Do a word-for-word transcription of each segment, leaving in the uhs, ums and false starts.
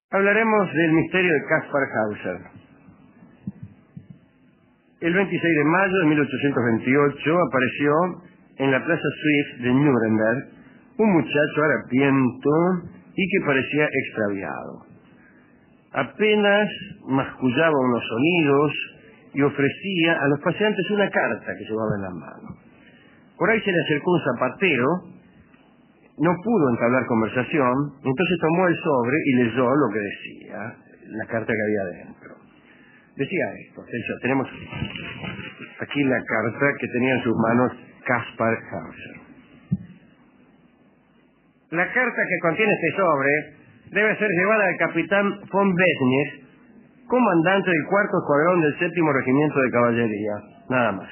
Hablaremos del misterio de Kaspar Hauser. El veintiséis de mayo de mil ochocientos veintiocho apareció en la Plaza Swift de Nuremberg un muchacho harapiento y que parecía extraviado. Apenas mascullaba unos sonidos y ofrecía a los paseantes una carta que llevaba en la mano. Por ahí se le acercó un zapatero, no pudo entablar conversación, entonces tomó el sobre y leyó lo que decía, la carta que había dentro. Decía esto, atención, tenemos aquí la carta que tenía en sus manos Kaspar Hauser. La carta que contiene este sobre debe ser llevada al capitán von Besnies, comandante del cuarto escuadrón del séptimo regimiento de caballería, nada más.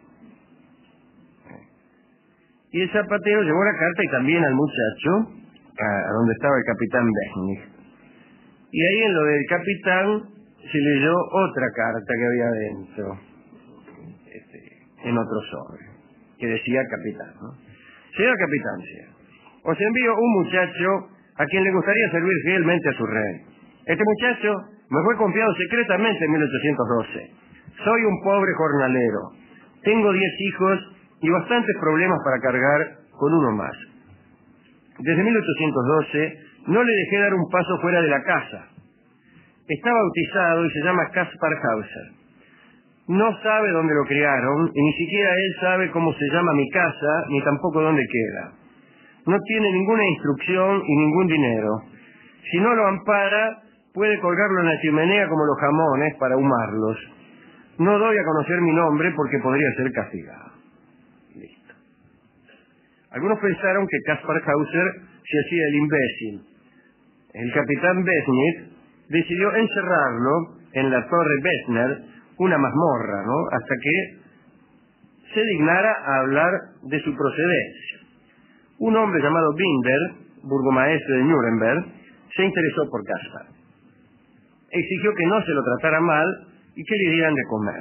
Y el zapatero llevó la carta y también al muchacho, a donde estaba el capitán Besnies. Y ahí en lo del capitán se leyó otra carta que había dentro, este, en otro sobre, que decía capitán, ¿no? Señor capitán, señor, os envío un muchacho a quien le gustaría servir fielmente a su rey. Este muchacho me fue confiado secretamente en mil ochocientos doce. Soy un pobre jornalero. Tengo diez hijos y bastantes problemas para cargar con uno más. Desde mil ochocientos doce no le dejé dar un paso fuera de la casa. Está bautizado y se llama Kaspar Hauser. No sabe dónde lo criaron y ni siquiera él sabe cómo se llama mi casa ni tampoco dónde queda. No tiene ninguna instrucción y ningún dinero. Si no lo ampara, puede colgarlo en la chimenea como los jamones para ahumarlos. No doy a conocer mi nombre porque podría ser castigado. Listo. Algunos pensaron que Kaspar Hauser se hacía el imbécil. El capitán Besnies decidió encerrarlo en la Torre Bessner, una mazmorra, ¿no?, hasta que se dignara a hablar de su procedencia. Un hombre llamado Binder, burgomaestre de Nuremberg, se interesó por Kaspar. Exigió que no se lo tratara mal y que le dieran de comer.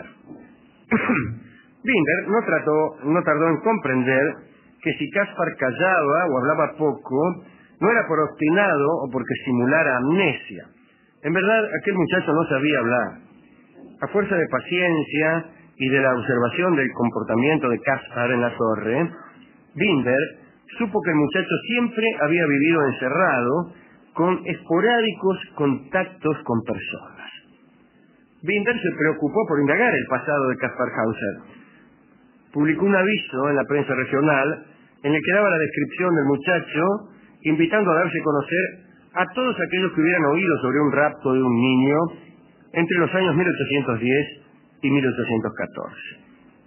Binder no, trató, no tardó en comprender que si Kaspar callaba o hablaba poco, no era por obstinado o porque simulara amnesia. En verdad, aquel muchacho no sabía hablar. A fuerza de paciencia y de la observación del comportamiento de Kaspar en la torre, Binder supo que el muchacho siempre había vivido encerrado con esporádicos contactos con personas. Binder se preocupó por indagar el pasado de Kaspar Hauser. Publicó un aviso en la prensa regional en el que daba la descripción del muchacho, invitando a darse a conocer a todos aquellos que hubieran oído sobre un rapto de un niño entre los años mil ochocientos diez y mil ochocientos catorce.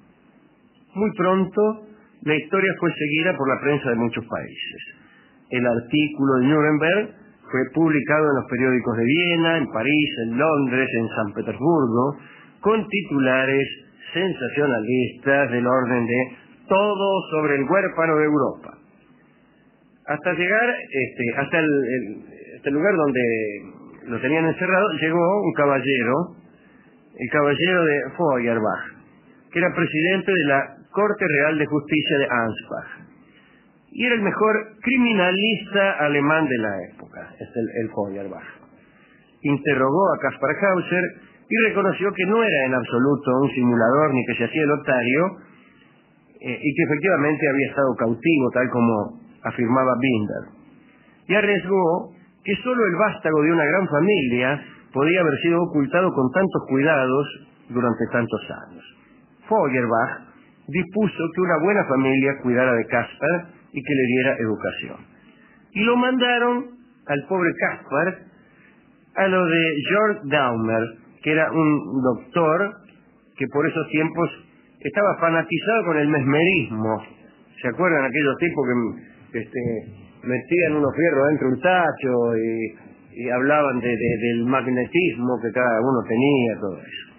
Muy pronto, la historia fue seguida por la prensa de muchos países. El artículo de Nuremberg fue publicado en los periódicos de Viena, en París, en Londres, en San Petersburgo, con titulares sensacionalistas del orden de todo sobre el huérfano de Europa. Hasta llegar, este, hasta el, el, hasta el lugar donde lo tenían encerrado, llegó un caballero, el caballero de Feuerbach, que era presidente de la Corte Real de Justicia de Ansbach. Y era el mejor criminalista alemán de la época, es el, el Feuerbach. Interrogó a Kaspar Hauser y reconoció que no era en absoluto un simulador ni que se hacía el otario, eh, y que efectivamente había estado cautivo, tal como afirmaba Binder. Y arriesgó que solo el vástago de una gran familia podía haber sido ocultado con tantos cuidados durante tantos años. Feuerbach dispuso que una buena familia cuidara de Kaspar y que le diera educación. Y lo mandaron al pobre Kaspar a lo de Georg Daumer, que era un doctor que por esos tiempos estaba fanatizado con el mesmerismo. ¿Se acuerdan aquellos tipos que este, metían unos fierros dentro de un tacho y, y hablaban de, de, del magnetismo que cada uno tenía, todo eso?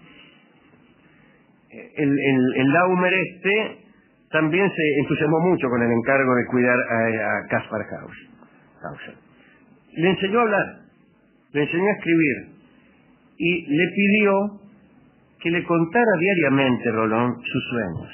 El, el, el Daumer este también se entusiasmó mucho con el encargo de cuidar a, a Kaspar Hauser. Le enseñó a hablar, le enseñó a escribir y le pidió que le contara diariamente, Rolón, sus sueños.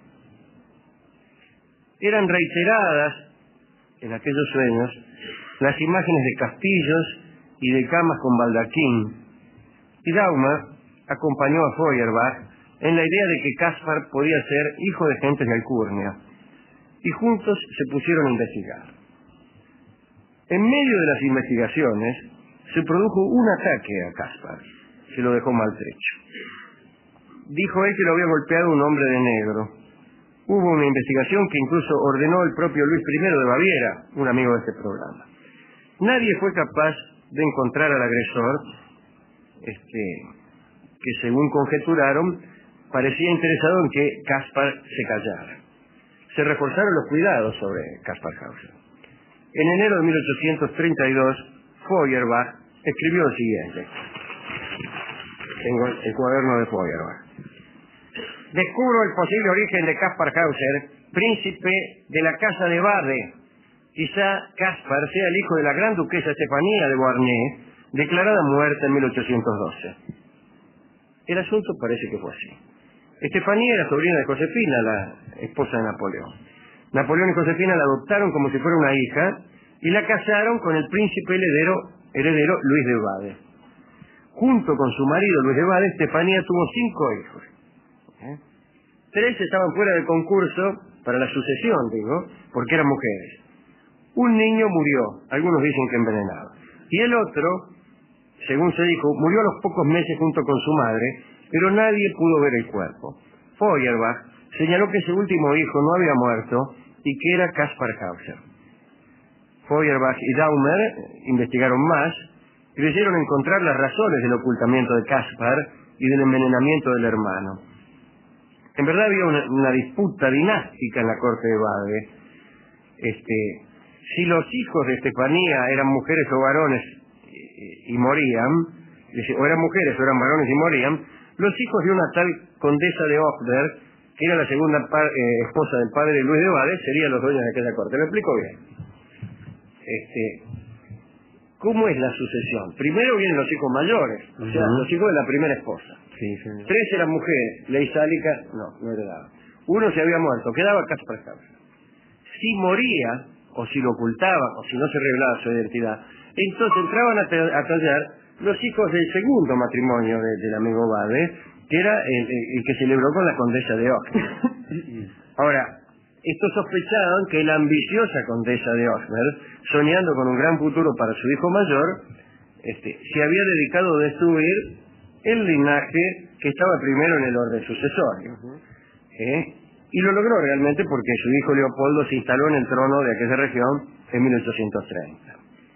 Eran reiteradas en aquellos sueños las imágenes de castillos y de camas con baldaquín, y Daumer acompañó a Feuerbach en la idea de que Caspar podía ser hijo de gentes de Alcurnia, y juntos se pusieron a investigar. En medio de las investigaciones se produjo un ataque a Caspar, que lo dejó maltrecho. Dijo él que lo había golpeado un hombre de negro. Hubo una investigación que incluso ordenó el propio Luis primero de Baviera, un amigo de este programa. Nadie fue capaz de encontrar al agresor, este, que según conjeturaron, parecía interesado en que Caspar se callara. Se reforzaron los cuidados sobre Caspar Hauser. En enero de mil ochocientos treinta y dos, Feuerbach escribió lo siguiente. Tengo el cuaderno de Feuerbach. Descubro el posible origen de Caspar Hauser, príncipe de la casa de Bade. Quizá Caspar sea el hijo de la gran duquesa Estefanía de Beauharnais, declarada muerta en mil ochocientos doce. El asunto parece que fue así. Estefanía era sobrina de Josefina, la esposa de Napoleón. Napoleón y Josefina la adoptaron como si fuera una hija y la casaron con el príncipe heredero, heredero Luis de Bade. Junto con su marido Luis de Bade, Estefanía tuvo cinco hijos. ¿Eh? Tres estaban fuera del concurso para la sucesión, digo, porque eran mujeres. Un niño murió, algunos dicen que envenenado. Y el otro, según se dijo, murió a los pocos meses junto con su madre, pero nadie pudo ver el cuerpo. Feuerbach señaló que ese último hijo no había muerto y que era Caspar Hauser. Feuerbach y Daumer investigaron más, creyeron encontrar las razones del ocultamiento de Caspar y del envenenamiento del hermano. En verdad había una, una disputa dinástica en la corte de Bade. Este, si los hijos de Estefanía eran mujeres o varones y, y morían, o eran mujeres o eran varones y morían, los hijos de una tal condesa de Hochberg, que era la segunda eh, esposa del padre de Luis de Bade, serían los dueños de aquella corte. ¿Me explico bien? Este, ¿Cómo es la sucesión? Primero vienen los hijos mayores, o sea, uh-huh. los hijos de la primera esposa. Sí, sí. Tres eran mujeres, Ley Sálica, no, no heredaba. Uno se había muerto, quedaba Caspar Hauser. Si moría, o si lo ocultaba, o si no se revelaba su identidad, entonces entraban a, a tallar los hijos del segundo matrimonio de, del amigo Bade, que era el, el, el que celebró con la condesa de Hochberg. Ahora, estos sospechaban que la ambiciosa condesa de Hochberg, soñando con un gran futuro para su hijo mayor, este, se había dedicado a destruir el linaje que estaba primero en el orden sucesorio. ¿Eh? Y lo logró realmente porque su hijo Leopoldo se instaló en el trono de aquella región en mil ochocientos treinta.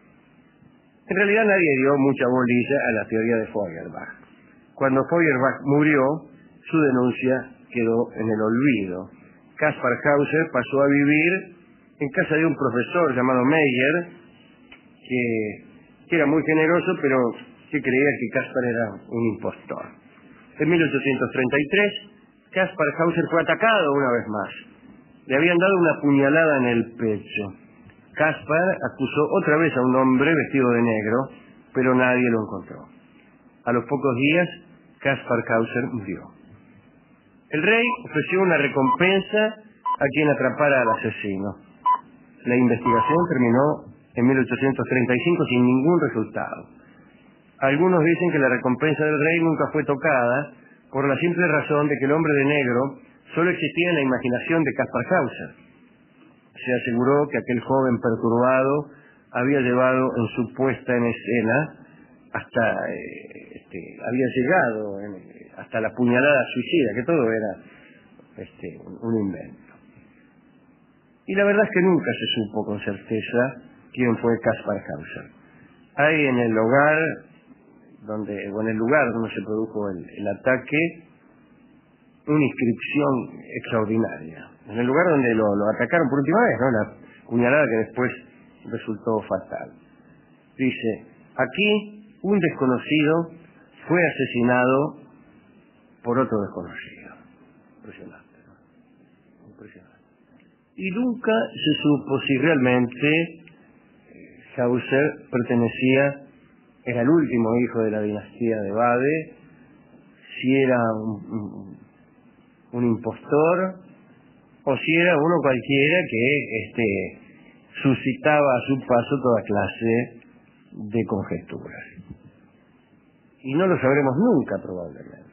En realidad nadie dio mucha bolilla a la teoría de Feuerbach. Cuando Feuerbach murió, su denuncia quedó en el olvido. Caspar Hauser pasó a vivir en casa de un profesor llamado Meyer, que, que era muy generoso, pero que creía que Caspar era un impostor. En mil ochocientos treinta y tres, Caspar Hauser fue atacado una vez más. Le habían dado una puñalada en el pecho. Caspar acusó otra vez a un hombre vestido de negro, pero nadie lo encontró. A los pocos días, Caspar Hauser murió. El rey ofreció una recompensa a quien atrapara al asesino. La investigación terminó en mil ochocientos treinta y cinco sin ningún resultado. Algunos dicen que la recompensa del rey nunca fue tocada por la simple razón de que el hombre de negro solo existía en la imaginación de Caspar Hauser. Se aseguró que aquel joven perturbado había llevado en su puesta en escena hasta eh, este, había llegado en, hasta la puñalada suicida, que todo era este, un, un invento. Y la verdad es que nunca se supo con certeza quién fue Caspar Hauser. Hay en el hogar donde, o en el lugar donde se produjo el, el ataque, una inscripción extraordinaria. En el lugar donde lo, lo atacaron por última vez, ¿no? La puñalada que después resultó fatal. Dice, aquí un desconocido fue asesinado por otro desconocido. Impresionante, ¿no? Impresionante. Y nunca se supo si realmente Hauser pertenecía, era el último hijo de la dinastía de Bade, si era un, un, un impostor, o si era uno cualquiera que este, suscitaba a su paso toda clase de conjeturas. Y no lo sabremos nunca, probablemente.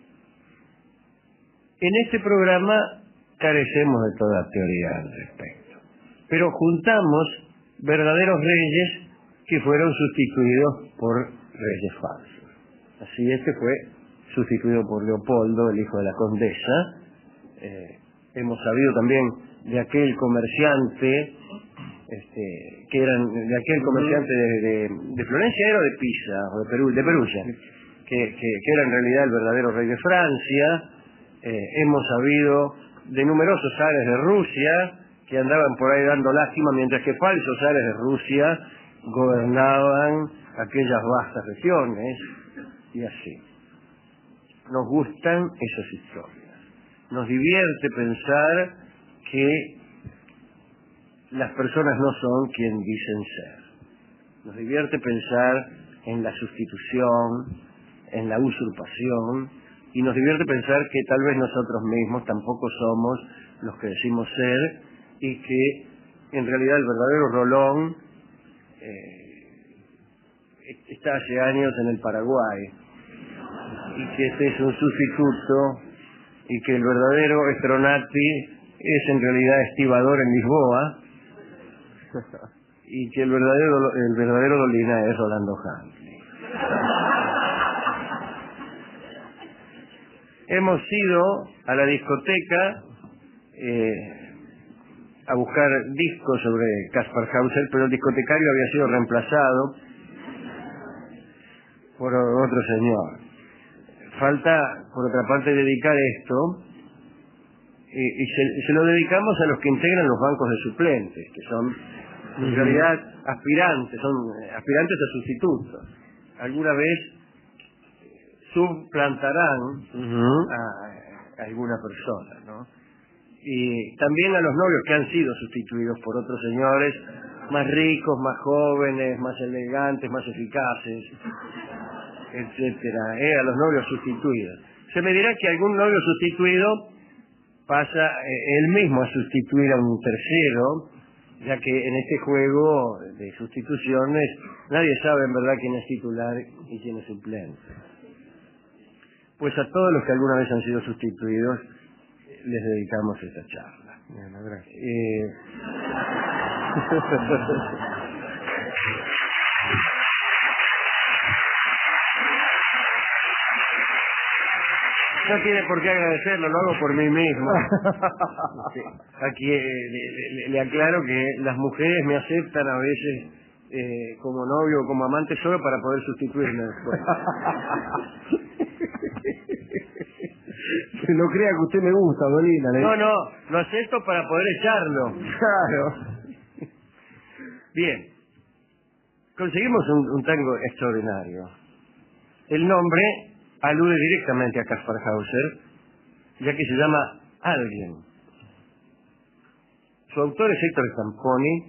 En este programa carecemos de toda teoría al respecto, pero juntamos verdaderos reyes que fueron sustituidos por reyes falsos. Así este fue sustituido por Leopoldo, el hijo de la condesa. Eh, hemos sabido también de aquel comerciante, este, que eran de aquel comerciante de, de, de Florencia, era o de Pisa, o de Perú, de Perugia, que, que, que era en realidad el verdadero rey de Francia. Eh, hemos sabido de numerosos zares de Rusia que andaban por ahí dando lástima, mientras que falsos zares de Rusia gobernaban aquellas vastas regiones, y así. Nos gustan esas historias. Nos divierte pensar que las personas no son quien dicen ser. Nos divierte pensar en la sustitución, en la usurpación, y nos divierte pensar que tal vez nosotros mismos tampoco somos los que decimos ser, y que en realidad el verdadero Rolón eh, está hace años en el Paraguay, y que este es un sustituto, y que el verdadero Stronati es en realidad estibador en Lisboa, y que el verdadero el verdadero Dolina es Rolando Huntly. Hemos ido a la discoteca eh, a buscar discos sobre Kaspar Hauser, pero el discotecario había sido reemplazado por otro señor. Falta, por otra parte, dedicar esto, y, y se, se lo dedicamos a los que integran los bancos de suplentes, que son en realidad aspirantes, son aspirantes a sustitutos. Alguna vez suplantarán uh-huh. a, a alguna persona, ¿no? Y también a los novios que han sido sustituidos por otros señores más ricos, más jóvenes, más elegantes, más eficaces, etcétera, ¿eh? A los novios sustituidos. Se me dirá que algún novio sustituido pasa eh, él mismo a sustituir a un tercero, ya que en este juego de sustituciones nadie sabe en verdad quién es titular y quién es suplente. Pues a todos los que alguna vez han sido sustituidos les dedicamos esta charla. Bueno, gracias. Eh... No tiene por qué agradecerlo, lo hago por mí mismo. Sí. Aquí eh, le, le, le aclaro que las mujeres me aceptan a veces eh, como novio o como amante solo para poder sustituirme después. No crea que usted me gusta, Dolina. ¿Le? No, no, lo acepto para poder echarlo. Claro. Bien, conseguimos un, un tango extraordinario. El nombre alude directamente a Kaspar Hauser, ya que se llama Alguien. Su autor es Héctor Stamponi,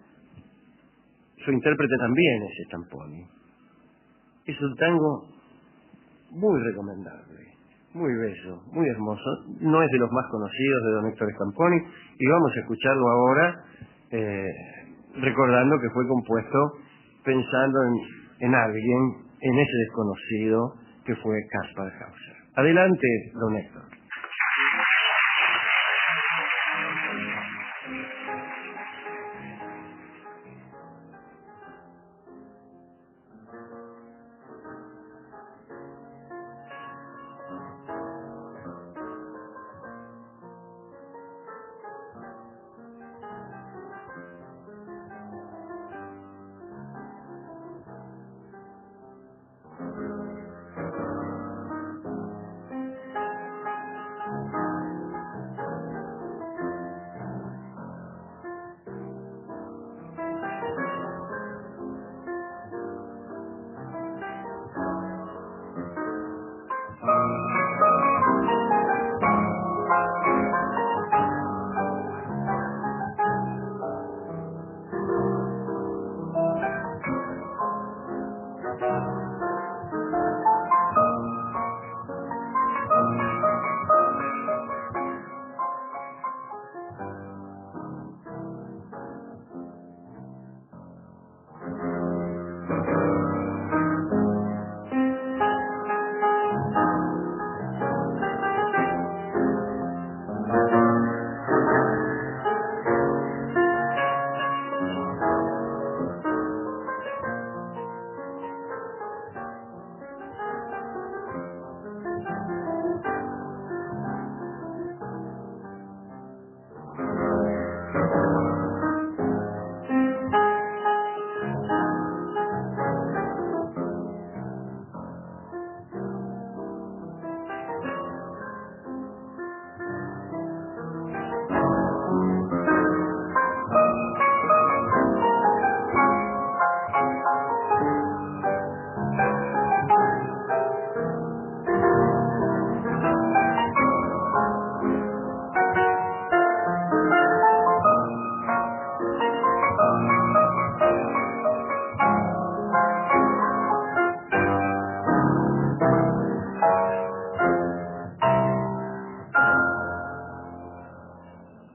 su intérprete también es Stamponi. Es un tango muy recomendable, muy bello, muy hermoso. No es de los más conocidos de don Héctor Stamponi, y vamos a escucharlo ahora, eh, recordando que fue compuesto pensando en, en alguien, en ese desconocido que fue Kaspar Hauser. Adelante, don Héctor.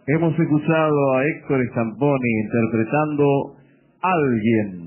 Hemos escuchado a Héctor Stamponi interpretando Alguien.